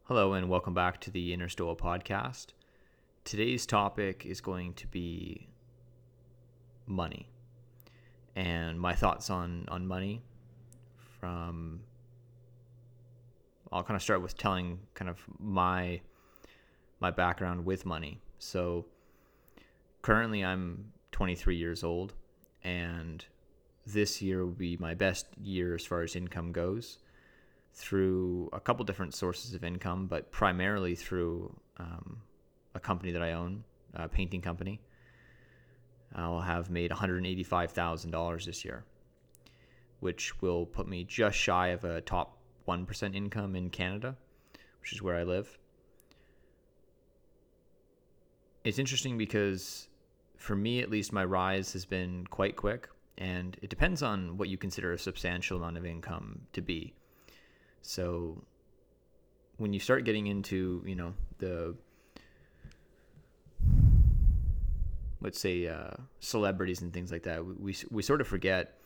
Hello and welcome back to the Inner Stoa podcast. Today's topic is going to be money and my thoughts on money. I'll kind of start with telling kind of my background with money. So currently I'm 23 years old, and this year will be my best year as far as income goes, through a couple different sources of income, but primarily through a company that I own, a painting company. I'll have made $185,000 this year, which will put me just shy of a top 1% income in Canada, which is where I live. It's interesting because for me, at least, my rise has been quite quick, and it depends on what you consider a substantial amount of income to be. So when you start getting into, the, let's say, celebrities and things like that, we sort of forget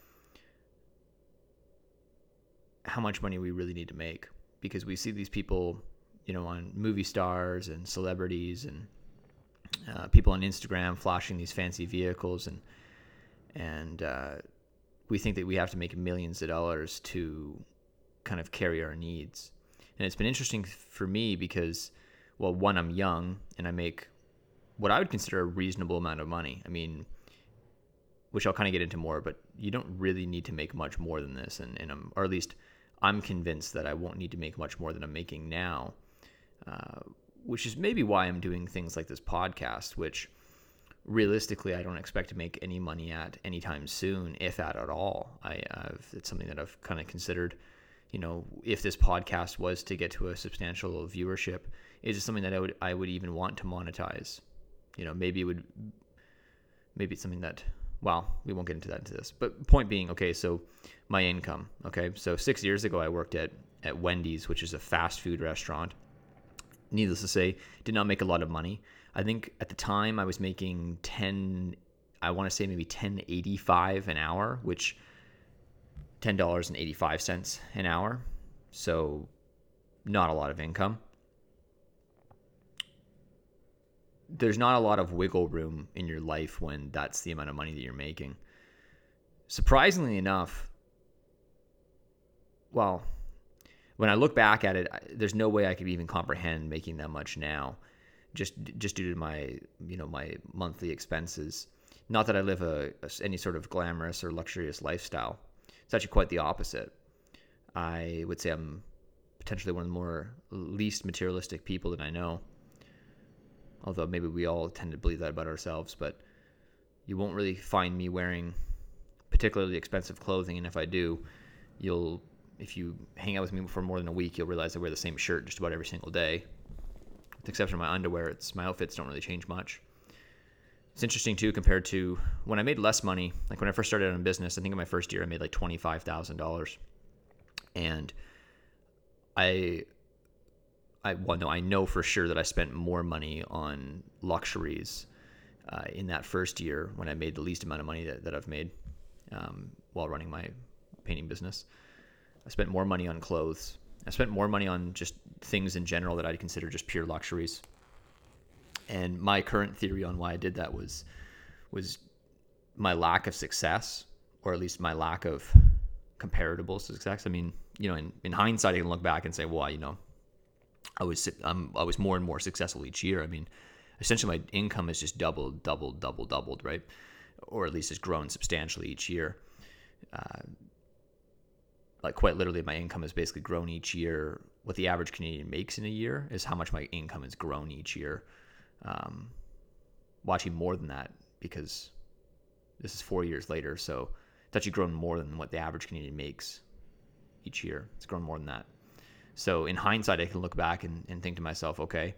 how much money we really need to make, because we see these people, on movie stars and celebrities and people on Instagram flashing these fancy vehicles, and we think that we have to make millions of dollars to kind of carry our needs. And it's been interesting for me because, well, one, I'm young and I make what I would consider a reasonable amount of money. I mean, which I'll kind of get into more, but you don't really need to make much more than this. And or at least I'm convinced that I won't need to make much more than I'm making now, which is maybe why I'm doing things like this podcast, which realistically I don't expect to make any money at anytime soon, if at all. It's something that I've kind of considered. If this podcast was to get to a substantial viewership, is it something that I would even want to monetize? Maybe it's something that, well, we won't get into this. But point being, okay, so my income, okay, so 6 years ago I worked at Wendy's, which is a fast food restaurant. Needless to say, did not make a lot of money. I think at the time I was making I want to say maybe $10.85 an hour, which $10.85 an hour. So not a lot of income. There's not a lot of wiggle room in your life when that's the amount of money that you're making. Surprisingly enough, well, when I look back at it, there's no way I could even comprehend making that much now, just due to my my monthly expenses. Not that I live any sort of glamorous or luxurious lifestyle. It's actually quite the opposite. I would say I'm potentially one of the more least materialistic people that I know. Although maybe we all tend to believe that about ourselves, but you won't really find me wearing particularly expensive clothing. And if I do, if you hang out with me for more than a week, you'll realize I wear the same shirt just about every single day. With the exception of my underwear, my outfits don't really change much. It's interesting, too, compared to when I made less money. Like when I first started out in business, I think in my first year I made like $25,000. And I know for sure that I spent more money on luxuries in that first year when I made the least amount of money that I've made while running my painting business. I spent more money on clothes. I spent more money on just things in general that I'd consider just pure luxuries. And my current theory on why I did that was my lack of success, or at least my lack of comparable success. I mean, in hindsight, I can look back and say, well, I was more and more successful each year. I mean, essentially my income has just doubled, right? Or at least has grown substantially each year. Like quite literally, my income has basically grown each year. What the average Canadian makes in a year is how much my income has grown each year. Well, actually more than that, because this is 4 years later. So it's actually grown more than what the average Canadian makes each year. It's grown more than that. So in hindsight, I can look back and think to myself, okay,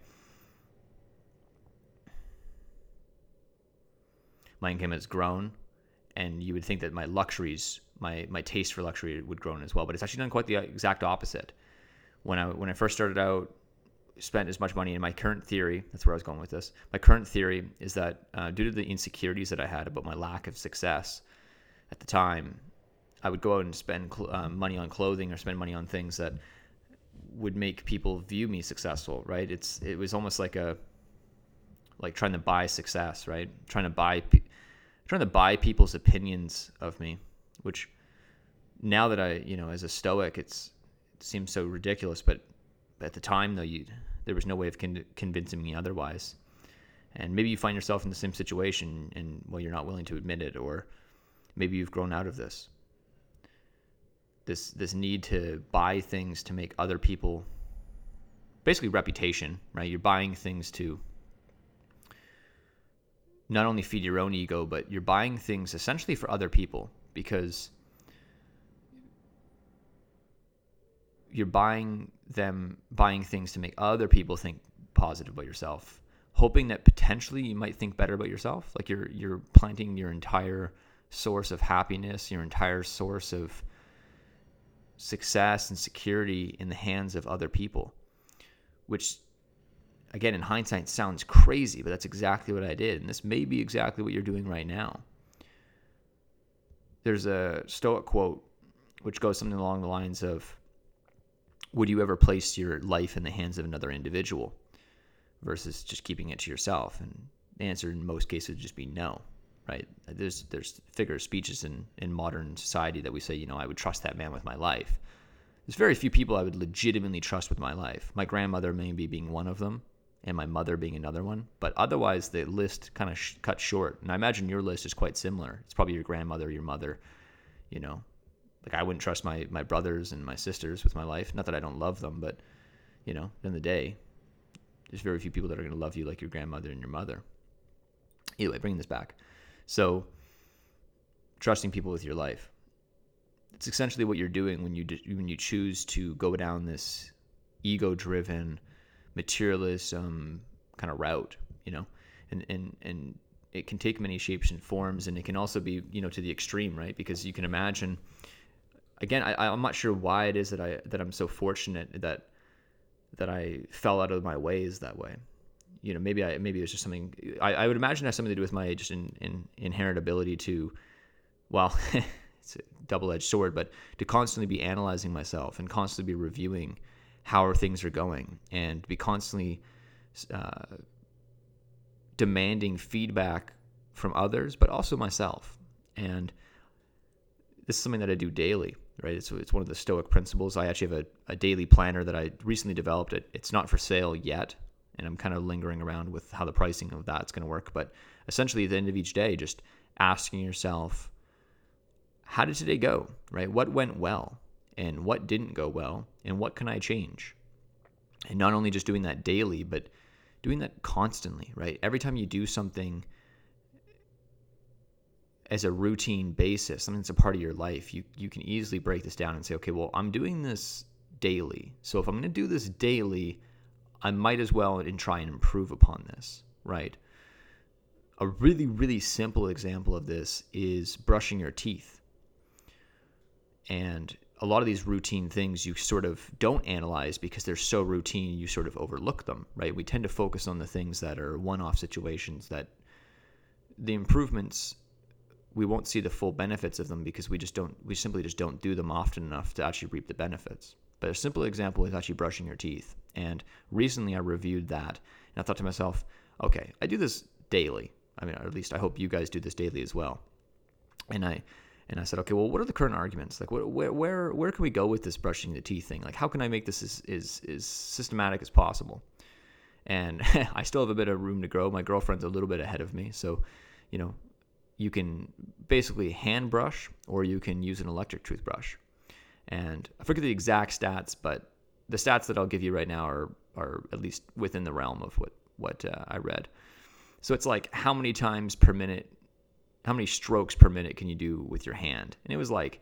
my income has grown, and you would think that my luxuries, my taste for luxury would grow as well, but it's actually done quite the exact opposite. When I first started out, spent as much money in my current theory, that's where I was going with this. My current theory is that due to the insecurities that I had about my lack of success at the time, I would go out and spend money on clothing or spend money on things that would make people view me successful, right? It was almost like trying to buy success, right? Trying to buy people's opinions of me, which now that as a Stoic, it seems so ridiculous, but at the time though, there was no way of convincing me otherwise. And maybe you find yourself in the same situation and, well, you're not willing to admit it, or maybe you've grown out of this need to buy things to make other people, basically reputation, right? You're buying things to not only feed your own ego, but you're buying things essentially for other people, because you're buying things to make other people think positive about yourself, hoping that potentially you might think better about yourself. Like you're planting your entire source of happiness, your entire source of success and security in the hands of other people, which, again, in hindsight sounds crazy, but that's exactly what I did. And this may be exactly what you're doing right now. There's a Stoic quote which goes something along the lines of, would you ever place your life in the hands of another individual versus just keeping it to yourself? And the answer in most cases would just be no, right? There's figure of speeches in modern society that we say, I would trust that man with my life. There's very few people I would legitimately trust with my life. My grandmother maybe being one of them, and my mother being another one. But otherwise, the list kind of cut short. And I imagine your list is quite similar. It's probably your grandmother, your mother, Like, I wouldn't trust my brothers and my sisters with my life. Not that I don't love them, but, at the end of the day, there's very few people that are going to love you like your grandmother and your mother. Anyway, bringing this back. So, trusting people with your life. It's essentially what you're doing when you choose to go down this ego-driven, materialism kind of route, and it can take many shapes and forms, and it can also be, to the extreme, right? Because you can imagine, again, I'm not sure why it is that I'm so fortunate that I fell out of my ways that way. Maybe it's just something, I would imagine it has something to do with my just inherent ability to, well, it's a double-edged sword, but to constantly be analyzing myself and constantly be reviewing how things are going, and be constantly demanding feedback from others, but also myself. And this is something that I do daily, right? It's one of the Stoic principles. I actually have a daily planner that I recently developed. It's not for sale yet, and I'm kind of lingering around with how the pricing of that's going to work. But essentially, at the end of each day, just asking yourself, how did today go, right? What went well and what didn't go well, and what can I change? And not only just doing that daily, but doing that constantly, right? Every time you do something as a routine basis, something that's a part of your life, you can easily break this down and say, okay, well, I'm doing this daily. So if I'm going to do this daily, I might as well and try and improve upon this, right? A really, really simple example of this is brushing your teeth. And a lot of these routine things you sort of don't analyze because they're so routine, you sort of overlook them, right? We tend to focus on the things that are one-off situations, that the improvements, we won't see the full benefits of them because we simply just don't do them often enough to actually reap the benefits. But a simple example is actually brushing your teeth. And recently I reviewed that, and I thought to myself, okay, I do this daily. I mean, or at least I hope you guys do this daily as well. And I said, okay, well, what are the current arguments? Like, where can we go with this brushing the teeth thing? Like, how can I make this as systematic as possible? And I still have a bit of room to grow. My girlfriend's a little bit ahead of me. So, you can basically hand brush, or you can use an electric toothbrush. And I forget the exact stats, but the stats that I'll give you right now are at least within the realm of what I read. So it's like, how many times per minute, how many strokes per minute can you do with your hand? And it was like,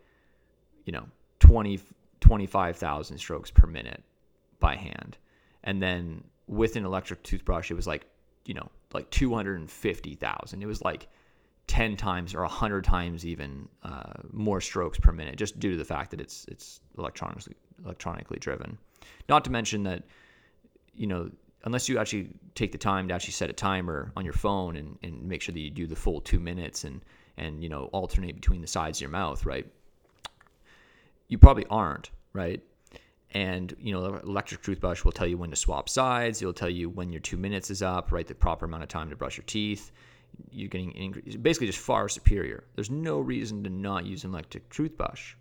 25,000 strokes per minute by hand. And then with an electric toothbrush, it was like 250,000. It was like 10 times or 100 times even more strokes per minute, just due to the fact that it's electronically driven. Not to mention that, unless you actually take the time to actually set a timer on your phone and make sure that you do the full 2 minutes and alternate between the sides of your mouth, right? You probably aren't, right? And, electric toothbrush will tell you when to swap sides. It'll tell you when your 2 minutes is up, right? The proper amount of time to brush your teeth. You're getting basically just far superior. There's no reason to not use an electric toothbrush,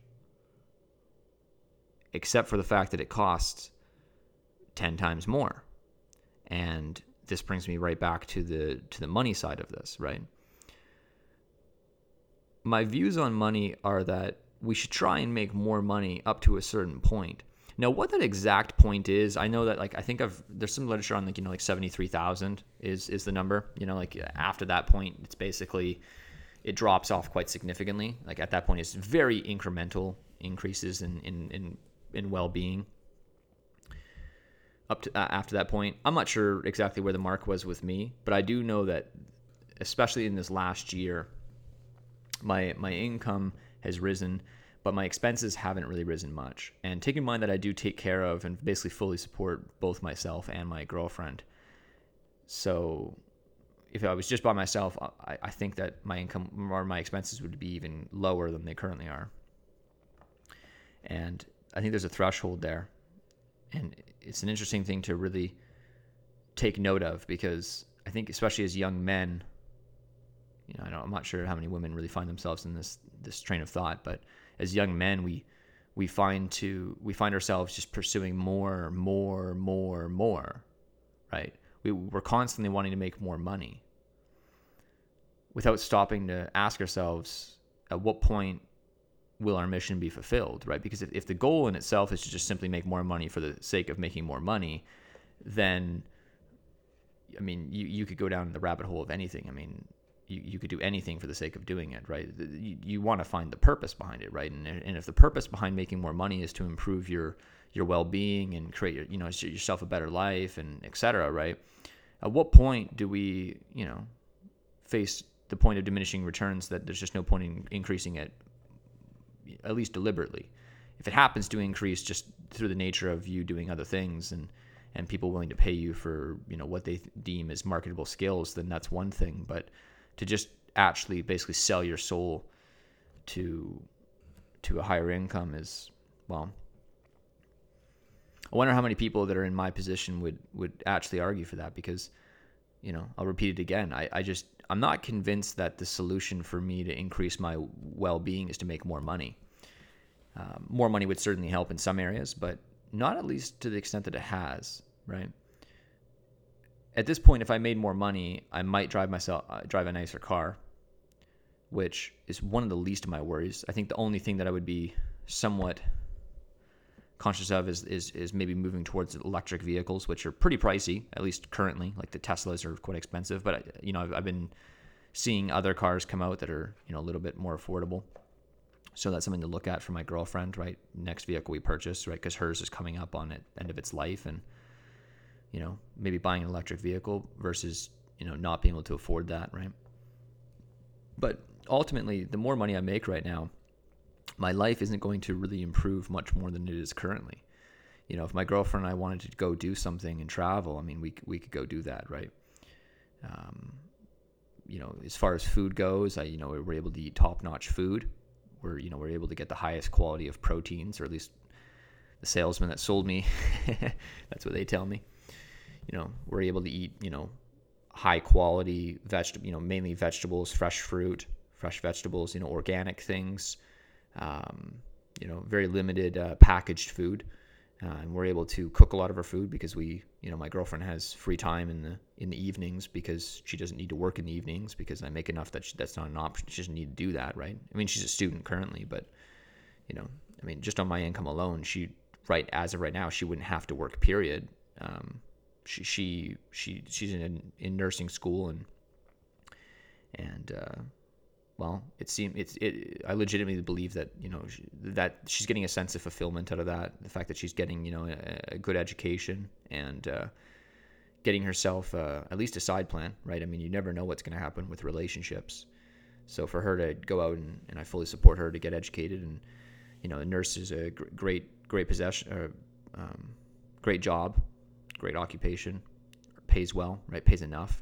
except for the fact that it costs 10 times more. And this brings me right back to the money side of this, right? My views on money are that we should try and make more money up to a certain point. Now, what that exact point is, I know that there's some literature on 73,000 is the number. After that point, it's basically, it drops off quite significantly. Like at that point, it's very incremental increases in well-being. Up to after that point, I'm not sure exactly where the mark was with me, but I do know that, especially in this last year, my income has risen, but my expenses haven't really risen much. And take in mind that I do take care of and basically fully support both myself and my girlfriend. So if I was just by myself, I think that my income or my expenses would be even lower than they currently are. And I think there's a threshold there. And it's an interesting thing to really take note of, because I think especially as young men, I'm not sure how many women really find themselves in this train of thought, but as young men, we find ourselves just pursuing more, right? We're constantly wanting to make more money without stopping to ask ourselves, at what point will our mission be fulfilled, right? Because if the goal in itself is to just simply make more money for the sake of making more money, then, you could go down the rabbit hole of anything. You could do anything for the sake of doing it, right? You want to find the purpose behind it, right? And if the purpose behind making more money is to improve your well-being and create yourself a better life and et cetera, right? At what point do we, face the point of diminishing returns, that there's just no point in increasing it, at least deliberately? If it happens to increase just through the nature of you doing other things and people willing to pay you for, what they deem as marketable skills, then that's one thing. But to just actually basically sell your soul to a higher income is, well, I wonder how many people that are in my position would actually argue for that, because, I'll repeat it again. I'm not convinced that the solution for me to increase my well-being is to make more money. More money would certainly help in some areas, but not at least to the extent that it has, right? At this point, if I made more money, I might drive a nicer car, which is one of the least of my worries. I think the only thing that I would be somewhat conscious of is maybe moving towards electric vehicles, which are pretty pricey, at least currently. Like the Teslas are quite expensive, but I've been seeing other cars come out that are a little bit more affordable. So that's something to look at for my girlfriend, right? Next vehicle we purchase, right? Because hers is coming up on the end of its life, and maybe buying an electric vehicle versus not being able to afford that, right? But ultimately, the more money I make right now, my life isn't going to really improve much more than it is currently. If my girlfriend and I wanted to go do something and travel, we could go do that, right? As far as food goes, we're able to eat top-notch food. We're able to get the highest quality of proteins, or at least the salesman that sold me, that's what they tell me. We're able to eat, high quality mainly vegetables, fresh fruit, fresh vegetables, organic things, very limited packaged food. And we're able to cook a lot of our food because my girlfriend has free time in the evenings, because she doesn't need to work in the evenings, because I make enough that's not an option. She doesn't need to do that, right? She's a student currently, but just on my income alone, as of right now, she wouldn't have to work, period. She's in nursing school, and well, I legitimately believe that that she's getting a sense of fulfillment out of that. The fact that she's getting a good education and getting herself at least a side plan, right? You never know what's going to happen with relationships. So for her to go out and I fully support her to get educated, and a nurse is a great possession, great job, great occupation, pays well, right? Pays enough.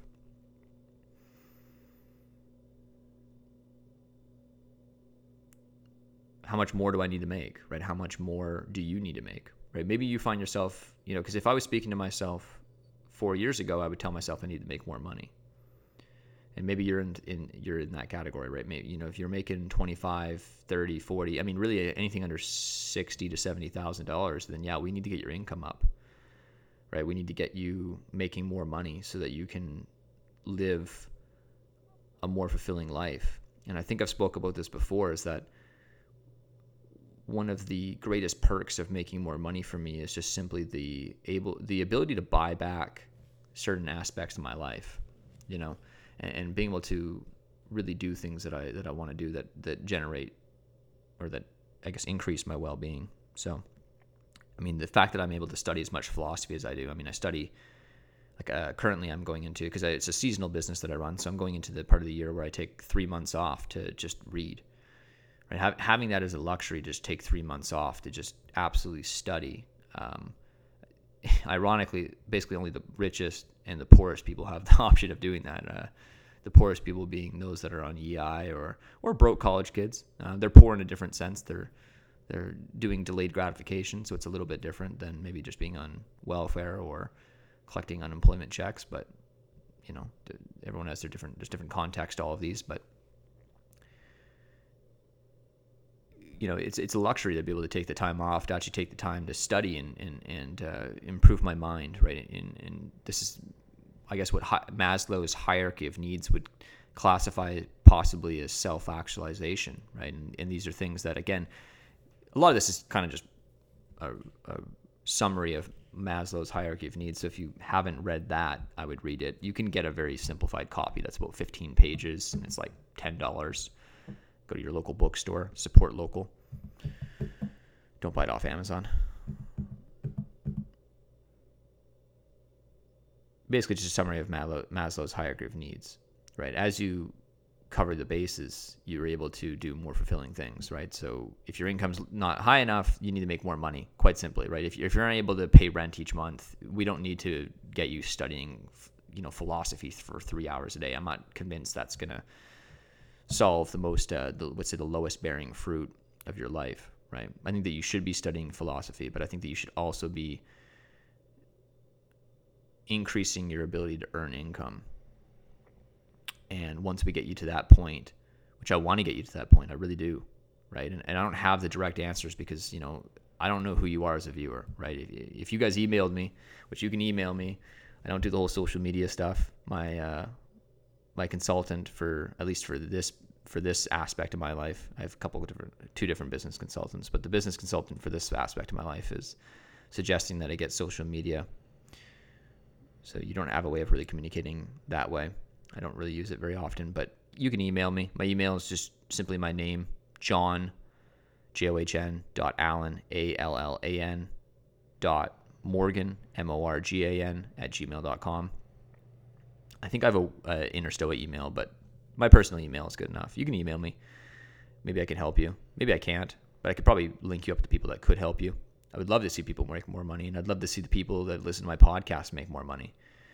How much more do I need to make, right? How much more do you need to make, right? Maybe you find yourself, because if I was speaking to myself 4 years ago, I would tell myself I need to make more money. And maybe you're in that category, right? Maybe, if you're making 25, 30, 40, I mean, really anything under $60,000 to $70,000, then yeah, we need to get your income up, right? We need to get you making more money so that you can live a more fulfilling life. And I think I've spoke about this before, is that one of the greatest perks of making more money for me is just simply the ability to buy back certain aspects of my life, and being able to really do things that I want to do that generate, or that I guess increase my well-being. So, I mean, the fact that I'm able to study as much philosophy as I do, I mean, I study, currently I'm going into, because it's a seasonal business that I run, so I'm going into the part of the year where I take 3 months off to just read. Right? Having that as a luxury, just take 3 months off to just absolutely study. Ironically, basically only the richest and the poorest people have the option of doing that. The poorest people being those that are on EI or broke college kids. They're poor in a different sense. They're doing delayed gratification, so it's a little bit different than maybe just being on welfare or collecting unemployment checks. But everyone has there's different context to all of these. But it's a luxury to be able to take the time off, to actually take the time to study and improve my mind, right? And this is, I guess, what Maslow's hierarchy of needs would classify possibly as self-actualization, right? And these are things that, again, a lot of this is kind of just a summary of Maslow's hierarchy of needs. So if you haven't read that, I would read it. You can get a very simplified copy that's about 15 pages, and it's like $10. Go to your local bookstore, support local. Don't buy it off Amazon. Basically, just a summary of Maslow's hierarchy of needs, right? As you cover the bases, you're able to do more fulfilling things, right? So if your income's not high enough, you need to make more money, quite simply, right? If you're unable to pay rent each month, we don't need to get you studying, philosophy for 3 hours a day. I'm not convinced that's going to solve the most, the lowest bearing fruit of your life, right? I think that you should be studying philosophy, but I think that you should also be increasing your ability to earn income. And once we get you to that point, which I want to get you to that point, I really do, right? And I don't have the direct answers because, I don't know who you are as a viewer, right? If you guys emailed me, which you can email me, I don't do the whole social media stuff. My consultant for this aspect of my life, I have two different business consultants, but the business consultant for this aspect of my life is suggesting that I get social media. So you don't have a way of really communicating that way. I don't really use it very often, but you can email me. My email is just simply my name, John, John, .allan, ALLAN, .morgan, MORGAN, @gmail.com. I think I have a Interstoa email, but my personal email is good enough. You can email me. Maybe I can help you. Maybe I can't, but I could probably link you up to people that could help you. I would love to see people make more money, and I'd love to see the people that listen to my podcast make more money.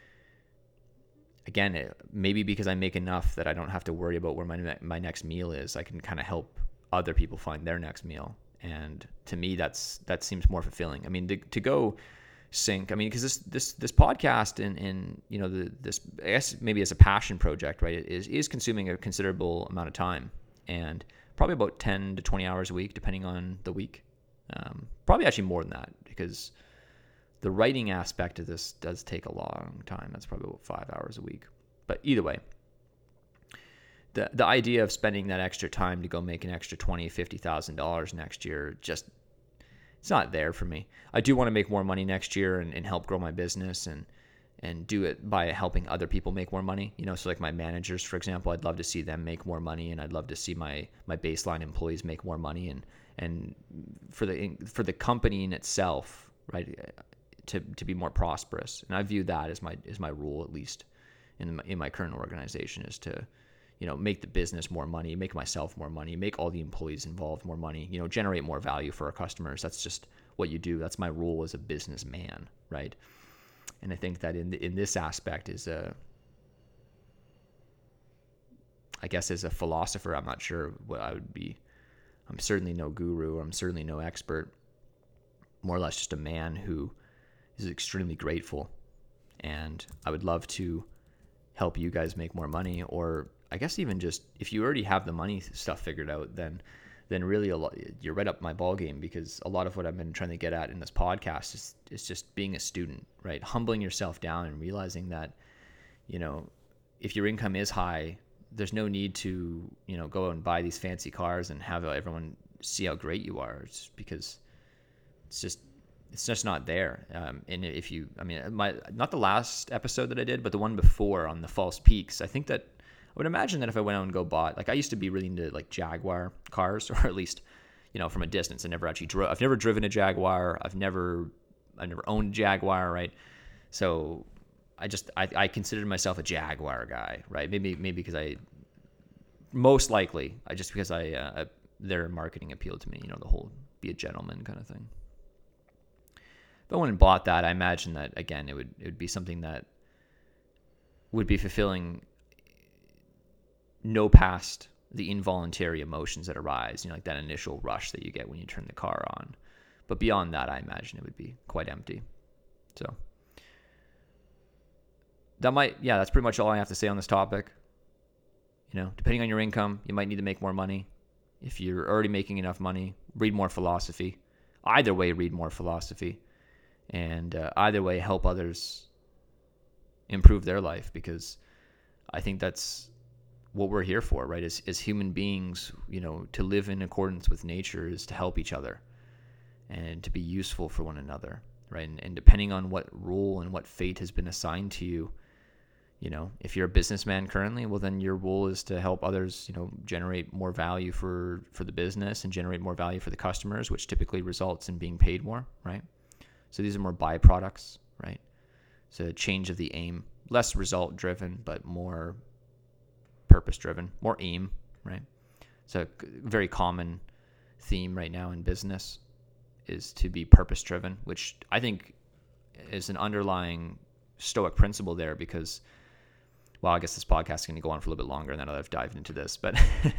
Again, maybe because I make enough that I don't have to worry about where my next meal is. I can kind of help other people find their next meal, and to me, that seems more fulfilling. I mean, to go sync. I mean, because this podcast and this, I guess maybe as a passion project, right, is consuming a considerable amount of time, and probably about 10 to 20 hours a week, depending on the week. Probably actually more than that, because the writing aspect of this does take a long time. That's probably about 5 hours a week. But either way, the idea of spending that extra time to go make an extra $20,000, $50,000 next year, just, it's not there for me. I do want to make more money next year and help grow my business and do it by helping other people make more money. So like my managers, for example, I'd love to see them make more money, and I'd love to see my baseline employees make more money, and for the company in itself, right, to be more prosperous. And I view that as my role, at least in my current organization, is to make the business more money, make myself more money, make all the employees involved more money, generate more value for our customers. That's just what you do. That's my role as a businessman, right? And I think that in this aspect is I guess as a philosopher, I'm not sure what I would be. I'm certainly no guru. I'm certainly no expert. more or less just a man who is extremely grateful. And I would love to help you guys make more money, or I guess even just if you already have the money stuff figured out, then really you're right up my ball game, because a lot of what I've been trying to get at in this podcast is just being a student, right? Humbling yourself down and realizing that, if your income is high, there's no need to, go out and buy these fancy cars and have everyone see how great you are. It's because it's just not there. And if you, not the last episode that I did, but the one before on the false peaks, I think that I would imagine that if I went out and go bought, like I used to be really into like Jaguar cars, or at least, from a distance. I never actually drove. I've never driven a Jaguar. I've never owned a Jaguar, right? So I considered myself a Jaguar guy, right? Maybe because their marketing appealed to me, the whole be a gentleman kind of thing. If I went and bought that, I imagine that again, it would be something that would be fulfilling no past the involuntary emotions that arise, like that initial rush that you get when you turn the car on. But beyond that, I imagine it would be quite empty. So that's pretty much all I have to say on this topic. Depending on your income, you might need to make more money. If you're already making enough money, read more philosophy. Either way, read more philosophy. And either way, help others improve their life, because I think that's what we're here for, right? As human beings, to live in accordance with nature is to help each other and to be useful for one another, right? And depending on what role and what fate has been assigned to you, if you're a businessman currently, well, then your role is to help others, generate more value for the business and generate more value for the customers, which typically results in being paid more, right? So these are more byproducts, right? So a change of the aim, less result driven, but more purpose driven, more aim, right? So a very common theme right now in business is to be purpose driven, which I think is an underlying Stoic principle there, because, well, I guess this podcast is going to go on for a little bit longer now that I've dived into this, but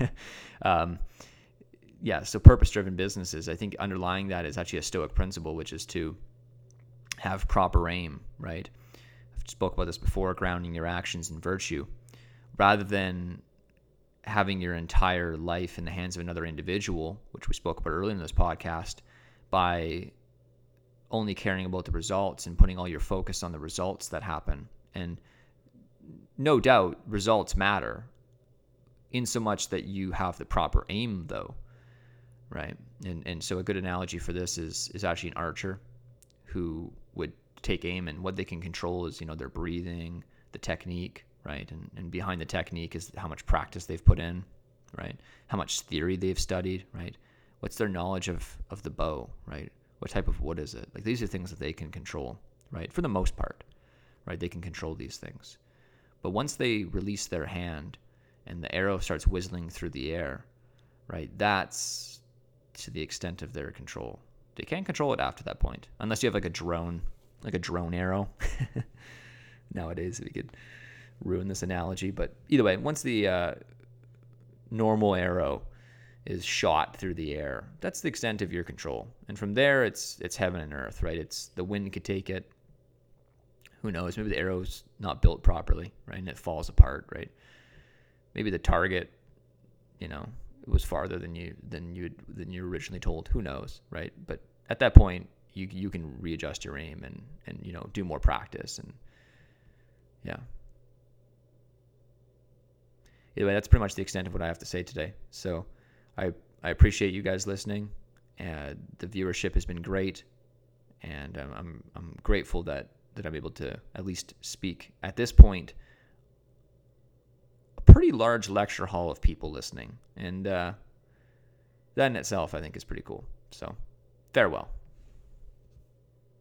so purpose driven businesses, I think underlying that is actually a Stoic principle, which is to have proper aim, right? I've spoke about this before, grounding your actions in virtue, rather than having your entire life in the hands of another individual, which we spoke about earlier in this podcast, by only caring about the results and putting all your focus on the results that happen. And no doubt results matter, in so much that you have the proper aim, though, right? And so a good analogy for this is actually an archer who would take aim, and what they can control is, their breathing, the technique, right? And behind the technique is how much practice they've put in, right? How much theory they've studied, right? What's their knowledge of the bow, right? What type of wood is it? Like, these are things that they can control, right? For the most part, right? They can control these things. But once they release their hand and the arrow starts whistling through the air, right? That's to the extent of their control. They can't control it after that point, unless you have like a drone arrow. Nowadays, we could ruin this analogy, but either way, once the normal arrow is shot through the air, that's the extent of your control. And from there, it's heaven and earth, right? It's the wind could take it. Who knows? Maybe the arrow's not built properly, right? And it falls apart, right? Maybe the target, it was farther than you originally told. Who knows, right? But at that point, you can readjust your aim and do more practice, and yeah. Anyway, that's pretty much the extent of what I have to say today. So I appreciate you guys listening. The viewership has been great, and I'm grateful that I'm able to at least speak at this point. A pretty large lecture hall of people listening, and that in itself I think is pretty cool. So farewell.